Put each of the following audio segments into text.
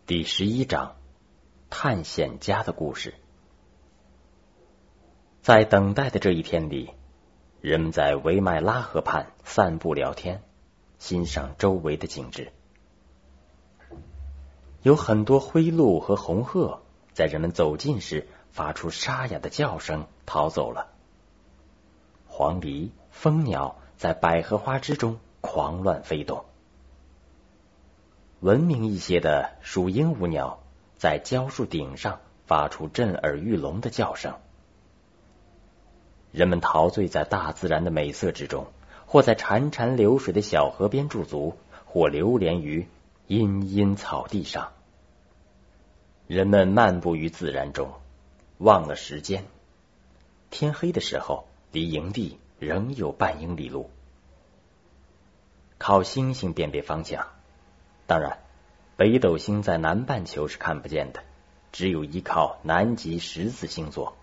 第11章，探险家的故事。在等待的这一天里，人们在维麦拉河畔散步聊天，欣赏周围的景致。有很多灰鹭和红鹤在人们走近时发出沙哑的叫声逃走了。黄鹂、蜂鸟在百合花之中狂乱飞动。文明一些的属鹦鹉鸟在蕉树顶上发出震耳欲聋的叫声。人们陶醉在大自然的美色之中，或在潺潺流水的小河边驻足，或流连于茵茵草地上。人们漫步于自然中，忘了时间。天黑的时候，离营地仍有半英里路。靠星星辨别方向。当然，北斗星在南半球是看不见的，只有依靠南极十字星座。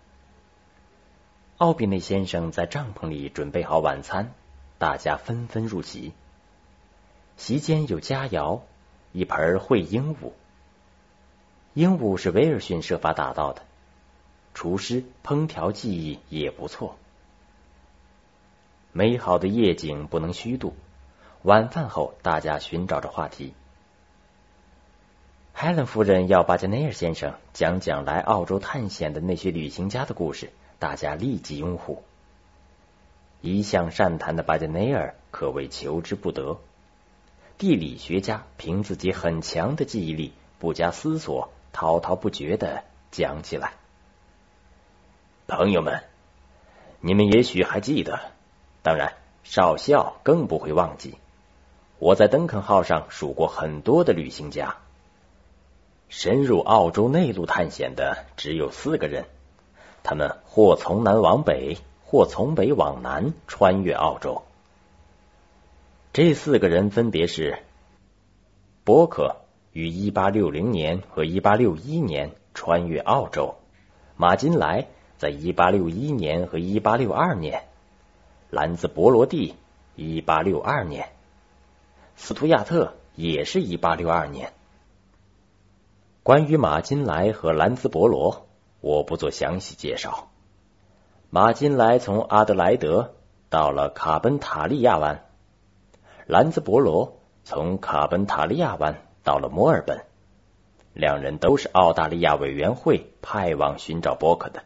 奥比内先生在帐篷里准备好晚餐，大家纷纷入席。席间有佳肴，一盆烩鹦鹉。鹦鹉是威尔逊设法打造的，厨师烹调技艺也不错。美好的夜景不能虚度。晚饭后，大家寻找着话题。海伦夫人要巴加内尔先生讲讲来澳洲探险的那些旅行家的故事，大家立即拥护。一向善谈的巴加内尔可谓求之不得。地理学家凭自己很强的记忆力，不加思索，滔滔不绝地讲起来。朋友们，你们也许还记得，当然少校更不会忘记，我在登肯号上数过很多的旅行家。深入澳洲内陆探险的只有4个人，他们或从南往北，或从北往南穿越澳洲。这4个人分别是波克于1860年和1861年穿越澳洲，马金莱在1861年和1862年，兰兹伯罗蒂1862年，斯图亚特也是1862年。关于马金莱和兰兹伯罗，我不做详细介绍。马金莱从阿德莱德到了卡本塔利亚湾，兰兹伯罗从卡本塔利亚湾到了墨尔本。两人都是澳大利亚委员会派往寻找波克的。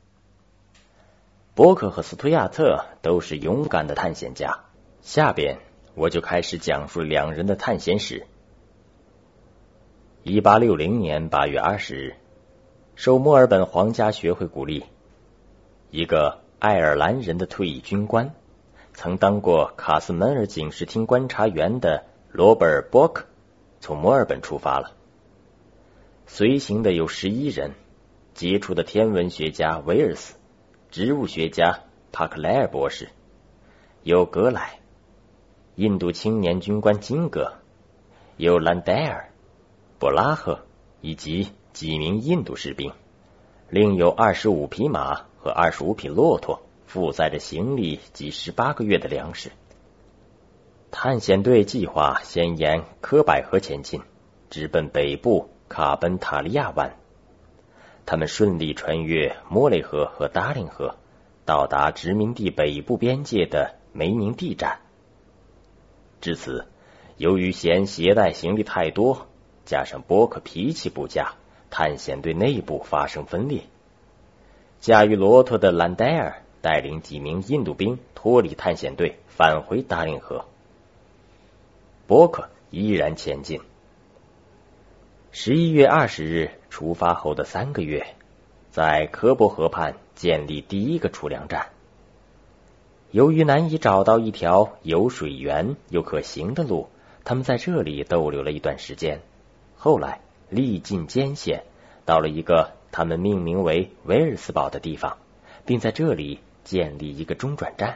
波克和斯图亚特都是勇敢的探险家。下边我就开始讲述2人的探险史。1860年8月20日，受墨尔本皇家学会鼓励，一个爱尔兰人的退役军官，曾当过卡斯门尔警视厅观察员的罗伯尔·波克从墨尔本出发了。随行的有11人，杰出的天文学家威尔斯，植物学家帕克莱尔博士，有格莱，印度青年军官金格，有兰戴尔、布拉赫以及几名印度士兵，另有25匹马和25匹骆驼，负载着行李及18个月的粮食。探险队计划先沿科百河前进，直奔北部卡本塔利亚湾。他们顺利穿越莫雷河和达令河，到达殖民地北部边界的梅宁地站。至此，由于嫌携带行李太多，加上波克脾气不佳，探险队内部发生分裂。驾驭骆驼的兰戴尔带领几名印度兵脱离探险队，返回达令河。波克依然前进。11月20日出发后的3个月，在科博河畔建立第1个储粮站。由于难以找到一条有水源又可行的路，他们在这里逗留了一段时间。后来历尽艰险，到了一个他们命名为威尔斯堡的地方，并在这里建立一个中转站。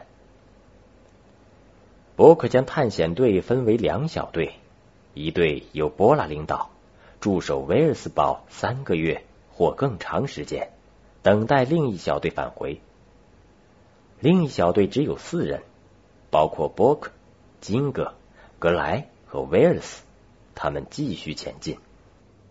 伯克将探险队分为2小队，一队由波拉领导，驻守威尔斯堡3个月或更长时间，等待另一小队返回。另一小队只有4人，包括波克、金格、格莱和威尔斯，他们继续前进。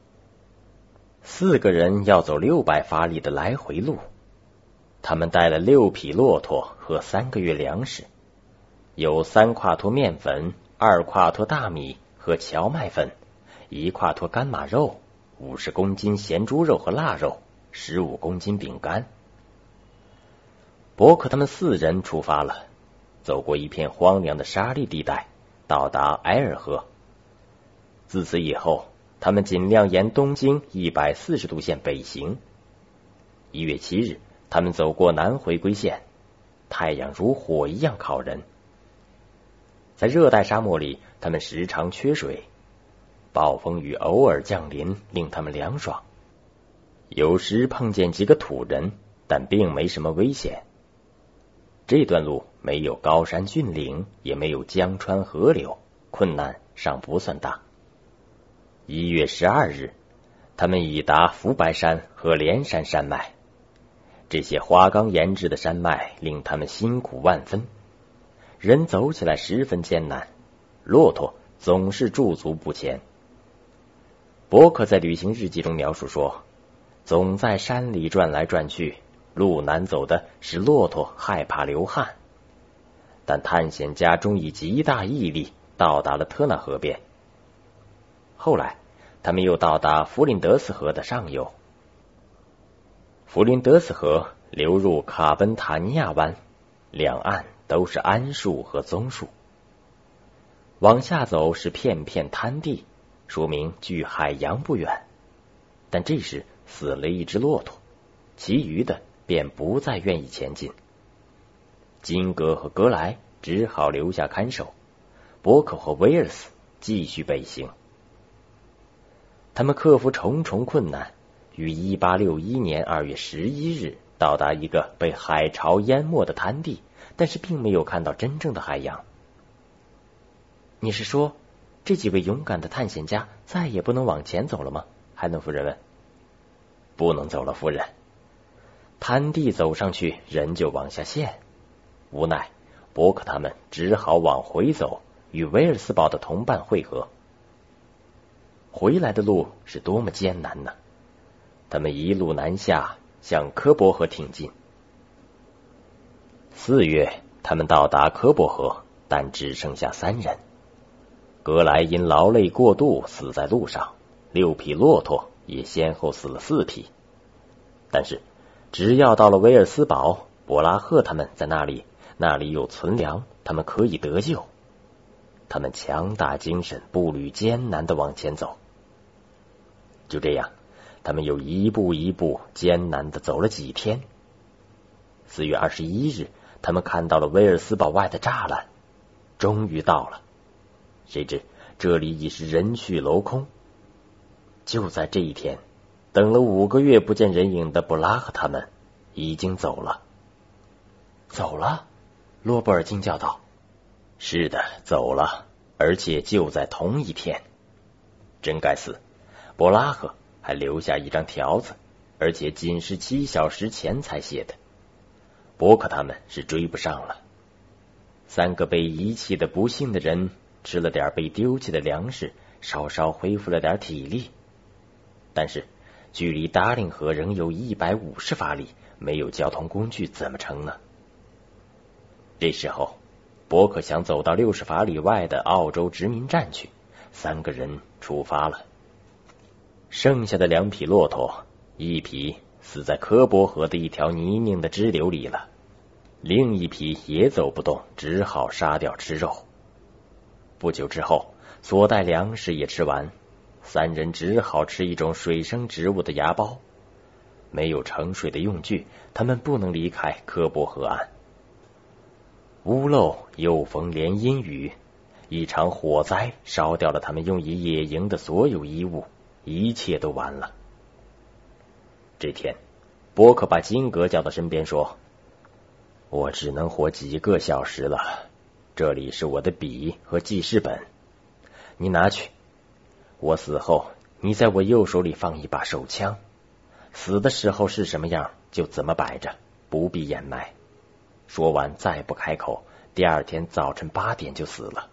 4个人要走600法里的来回路。他们带了6匹骆驼和3个月粮食，有3夸脱面粉、2夸脱大米和荞麦粉、1夸脱干马肉、50公斤咸猪肉和腊肉、15公斤饼干。伯克他们4人出发了，走过一片荒凉的沙砾地带，到达埃尔河。自此以后，他们尽量沿东经140度线北行。1月7日，他们走过南回归线，太阳如火一样烤人。在热带沙漠里，他们时常缺水，暴风雨偶尔降临，令他们凉爽。有时碰见几个土人，但并没什么危险。这段路没有高山峻岭，也没有江川河流，困难尚不算大。1月12日，他们已达福白山和连山山脉。这些花岗岩质的山脉令他们辛苦万分，人走起来十分艰难，骆驼总是驻足不前。伯克在旅行日记中描述说，总在山里转来转去，路难走的使骆驼害怕流汗。但探险家终以极大毅力到达了特纳河边。后来他们又到达弗林德斯河的上游。弗林德斯河流入卡本塔尼亚湾，两岸都是桉树和棕树。往下走是片片滩地，说明距海洋不远。但这时死了一只骆驼，其余的便不再愿意前进。金格和格莱只好留下看守，伯克和威尔斯继续北行。他们克服重重困难，于1861年2月11日到达一个被海潮淹没的滩地，但是并没有看到真正的海洋。你是说，这几位勇敢的探险家再也不能往前走了吗？海伦夫人问。不能走了，夫人。滩地走上去，人就往下陷。无奈，伯克他们只好往回走，与威尔斯堡的同伴会合。回来的路是多么艰难呢！他们一路南下，向科伯河挺进。4月，他们到达科伯河，但只剩下3人。格莱因劳累过度死在路上，6匹骆驼也先后死了4匹。但是只要到了威尔斯堡，伯拉赫他们在那里有存粮，他们可以得救。他们强打精神，步履艰难地往前走。就这样，他们又一步一步艰难地走了几天。4月21日，他们看到了威尔斯堡外的栅栏，终于到了。谁知这里已是人去楼空。就在这一天，等了5个月不见人影的布拉赫他们已经走了。走了？罗伯尔惊叫道。是的，走了，而且就在同一天。真该死，布拉赫还留下一张条子，而且仅是7小时前才写的。伯克他们是追不上了。3个被遗弃的不幸的人吃了点被丢弃的粮食，稍稍恢复了点体力。但是距离达令河仍有150法里，没有交通工具怎么成呢？这时候伯克想走到60法里外的澳洲殖民站去。3个人出发了。剩下的2匹骆驼，一匹死在科伯河的一条泥泞的支流里了，另一匹也走不动，只好杀掉吃肉。不久之后，所带粮食也吃完，3人只好吃一种水生植物的芽孢。没有盛水的用具，他们不能离开科伯河岸。屋漏又逢连阴雨，一场火灾烧掉了他们用以野营的所有衣物，一切都完了。这天，伯克把金格叫到身边说：我只能活几个小时了，这里是我的笔和记事本，你拿去。我死后，你在我右手里放一把手枪，死的时候是什么样就怎么摆着，不必掩埋。说完再不开口，第2天早晨8点就死了。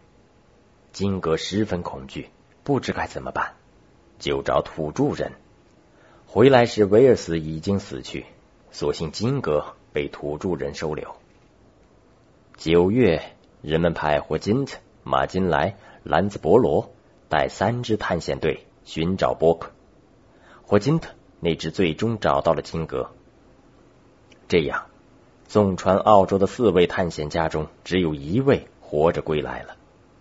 金格十分恐惧，不知该怎么办，就找土著人， 回来时威尔斯已经死去，所幸金阁被土著人收留。9月，人们派霍金特、马金莱、兰兹伯罗带3支探险队寻找波克。霍金特那支最终找到了金阁。这样，纵穿澳洲的4位探险家中，只有1位活着归来了。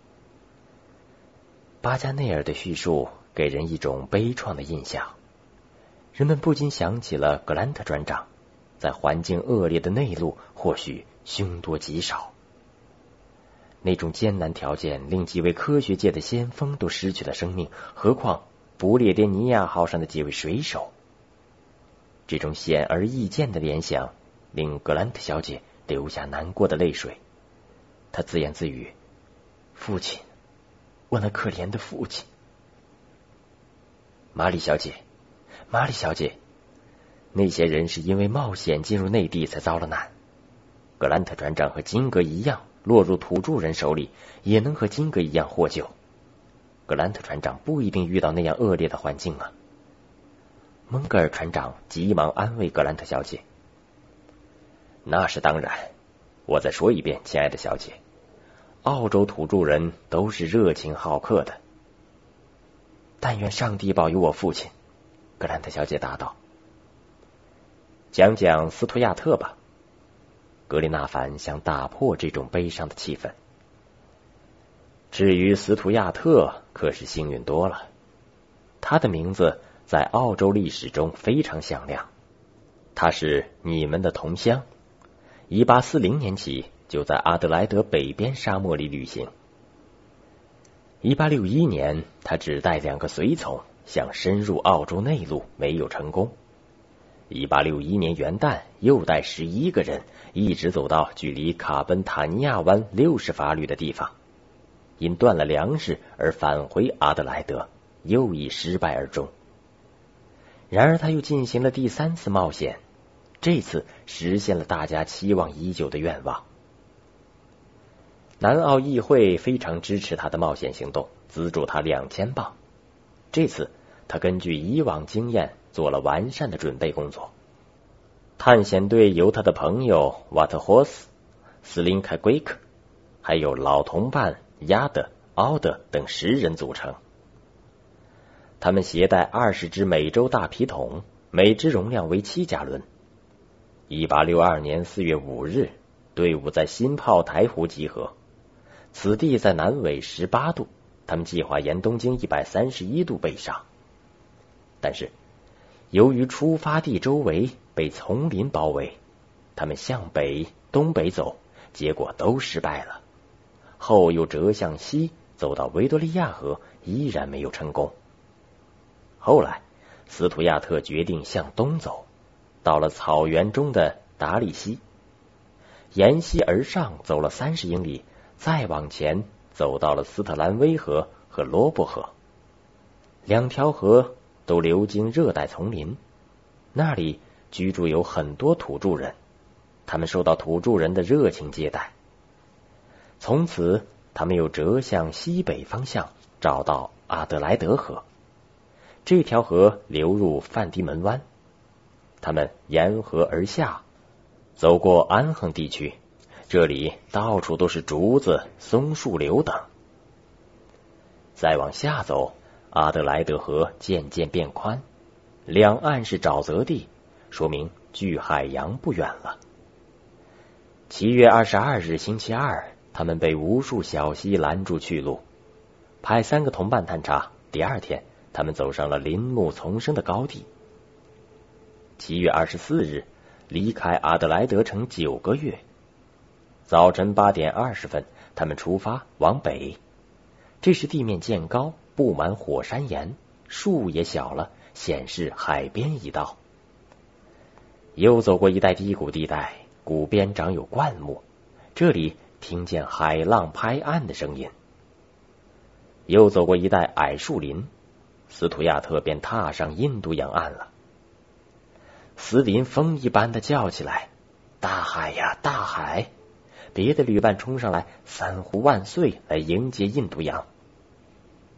巴加内尔的叙述给人一种悲怆的印象，人们不禁想起了格兰特船长，在环境恶劣的内陆或许凶多吉少。那种艰难条件令几位科学界的先锋都失去了生命，何况不列颠尼亚号上的几位水手。这种显而易见的联想令格兰特小姐流下难过的泪水。她自言自语：父亲，我那可怜的父亲。玛丽小姐，玛丽小姐，那些人是因为冒险进入内地才遭了难。格兰特船长和金格一样，落入土著人手里，也能和金格一样获救。格兰特船长不一定遇到那样恶劣的环境啊。蒙格尔船长急忙安慰格兰特小姐：那是当然，我再说一遍，亲爱的小姐，澳洲土著人都是热情好客的。但愿上帝保佑我父亲，格兰特小姐答道。讲讲斯图亚特吧。格里纳凡想打破这种悲伤的气氛。至于斯图亚特，可是幸运多了。他的名字在澳洲历史中非常响亮，他是你们的同乡，1840年起就在阿德莱德北边沙漠里旅行。1861年，他只带2个随从，想深入澳洲内陆，没有成功。1861年元旦，又带11个人，一直走到距离卡本塔尼亚湾60法里的地方，因断了粮食而返回阿德莱德，又以失败而终。然而他又进行了第3次冒险，这次实现了大家期望已久的愿望。南澳议会非常支持他的冒险行动，资助他2000镑。这次他根据以往经验做了完善的准备工作。探险队由他的朋友瓦特霍斯、斯林凯圭克，还有老同伴亚德、奥德等10人组成。他们携带20只美洲大皮桶，每只容量为7加仑。1862年4月5日，队伍在新炮台湖集合，此地在南纬18度，他们计划沿东经131度北上。但是由于出发地周围被丛林包围，他们向北、东北走，结果都失败了。后又折向西，走到维多利亚河，依然没有成功。后来斯图亚特决定向东走，到了草原中的达里西，沿西而上走了30英里，再往前走到了斯特兰威河和罗伯河。2条河都流经热带丛林，那里居住有很多土著人，他们受到土著人的热情接待。从此他们又折向西北方向，找到阿德莱德河。这条河流入范迪门湾，他们沿河而下，走过安亨地区，这里到处都是竹子、松树柳等。再往下走，阿德莱德河渐渐变宽，两岸是沼泽地，说明距海洋不远了。7月22日星期二，他们被无数小溪拦住去路，派3个同伴探查。第2天，他们走上了林木丛生的高地。7月24日，离开阿德莱德城9个月。早晨8点20分，他们出发往北。这时地面渐高，布满火山岩，树也小了，显示海边已到。又走过一带低谷地带，谷边长有灌木，这里听见海浪拍岸的声音。又走过一带矮树林，斯图亚特便踏上印度洋岸了。斯林风一般的叫起来：大海呀，大海！别的旅伴冲上来，3呼万岁来迎接印度洋。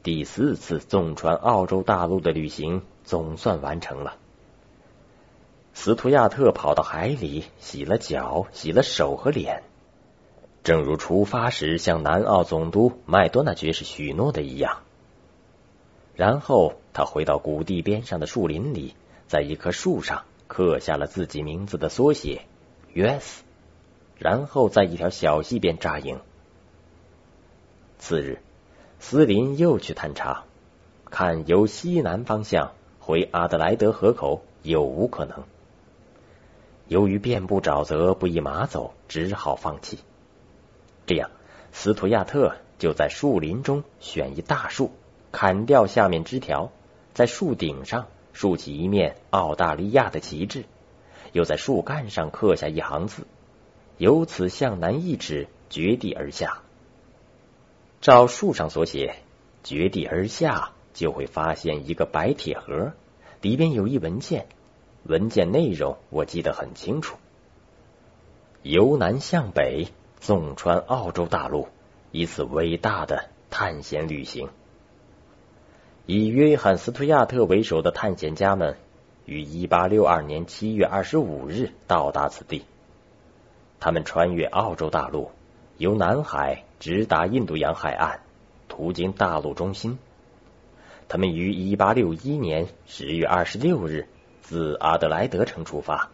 第4次纵穿澳洲大陆的旅行总算完成了。斯图亚特跑到海里，洗了脚，洗了手和脸，正如出发时向南澳总督麦多纳爵士许诺的一样。然后他回到谷地边上的树林里，在一棵树上刻下了自己名字的缩写约斯，然后在一条小溪边扎营。次日，斯林又去探查，看由西南方向回阿德莱德河口有无可能。由于遍布沼泽，不宜马走，只好放弃。这样，斯图亚特就在树林中选一大树，砍掉下面枝条，在树顶上竖起一面澳大利亚的旗帜，又在树干上刻下一行字，由此向南1指，绝地而下。照树上所写，绝地而下就会发现一个白铁盒，里边有一文件，文件内容我记得很清楚：由南向北纵穿澳洲大陆，一次伟大的探险旅行。以约翰·斯图亚特为首的探险家们于1862年7月25日到达此地。他们穿越澳洲大陆，由南海直达印度洋海岸，途经大陆中心。他们于1861年10月26日自阿德莱德城出发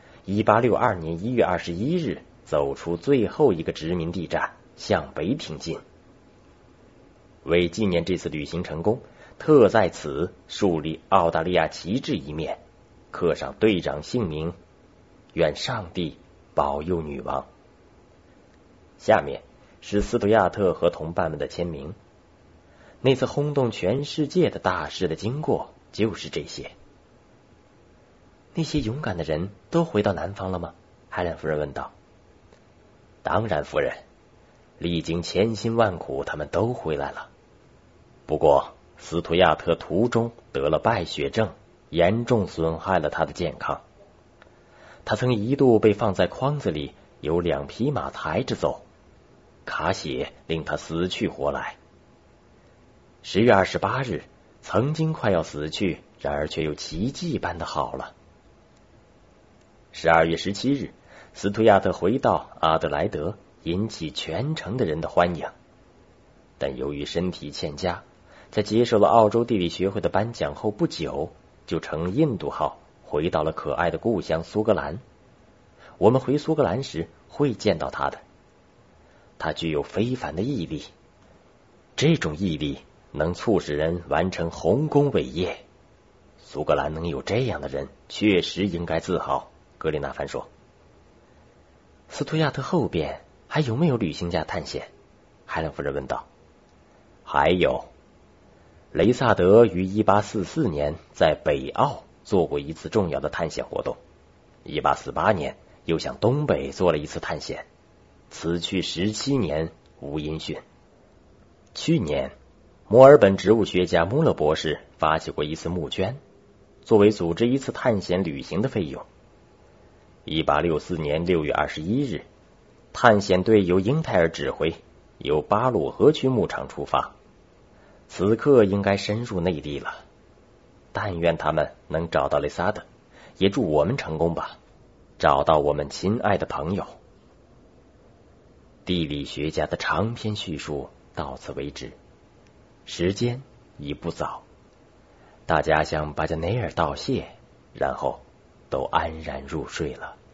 ，1862年1月21日走出最后一个殖民地站，向北挺进。为纪念这次旅行成功，特在此树立澳大利亚旗帜一面，刻上队长姓名，愿上帝保佑女王。下面是斯图亚特和同伴们的签名。那次轰动全世界的大事的经过就是这些。那些勇敢的人都回到南方了吗？海伦夫人问道。当然，夫人，历经千辛万苦，他们都回来了。不过斯图亚特途中得了败血症，严重损害了他的健康。他曾一度被放在筐子里，由2匹马抬着走，卡血令他死去活来。10月28日，曾经快要死去，然而却又奇迹般的好了。12月17日，斯图亚特回到阿德莱德，引起全城的人的欢迎。但由于身体欠佳，在接受了澳洲地理学会的颁奖后不久，就乘印度号回到了可爱的故乡苏格兰。我们回苏格兰时会见到他的。他具有非凡的毅力，这种毅力能促使人完成宏功伟业。苏格兰能有这样的人，确实应该自豪，格里纳凡说。斯图亚特后边还有没有旅行家探险？海伦夫人问道。还有，雷萨德于1844年在北澳做过一次重要的探险活动，1848年又向东北做了一次探险，此去17年无音讯。去年墨尔本植物学家穆勒博士发起过一次募捐，作为组织一次探险旅行的费用。1864年6月21日，探险队由英泰尔指挥，由巴鲁河区牧场出发，此刻应该深入内地了。但愿他们能找到雷萨德，也祝我们成功吧，找到我们亲爱的朋友。地理学家的长篇叙述到此为止，时间已不早，大家向巴加内尔道谢，然后都安然入睡了。